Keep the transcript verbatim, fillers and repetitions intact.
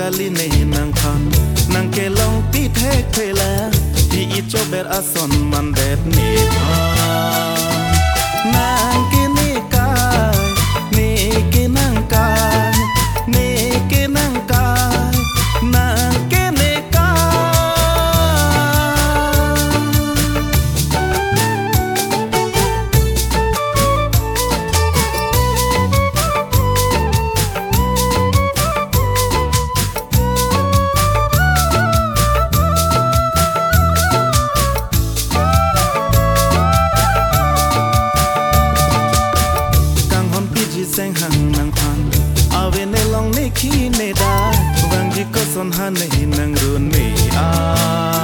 kali ne nang phan nang ke long pi thek thela hi i cho ber ason man det ni pha nang ke ni kai ni ke nang kai ni ke nang kai nang ke ni kai sang hang nang phan ave ne long ne khi ne da wang ji ko son han ne nang run me a